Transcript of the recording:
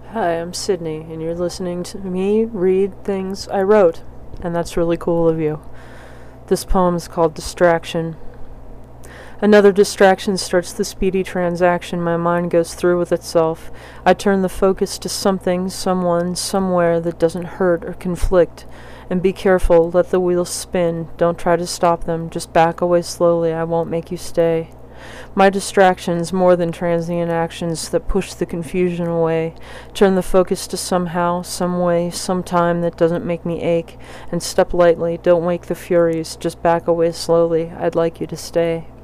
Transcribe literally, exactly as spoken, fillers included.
Hi, I'm Sydney, and you're listening to me read things I wrote, and that's really cool of you. This poem is called Distraction. Another distraction starts the speedy transaction. My mind goes through with itself. I turn the focus to something, someone, somewhere that doesn't hurt or conflict. And be careful, let the wheels spin. Don't try to stop them, just back away slowly. I won't make you stay. My distractions, more than transient actions that push the confusion away, turn the focus to somehow, some way, some time that doesn't make me ache, and step lightly, don't wake the furies, just back away slowly. I'd like you to stay.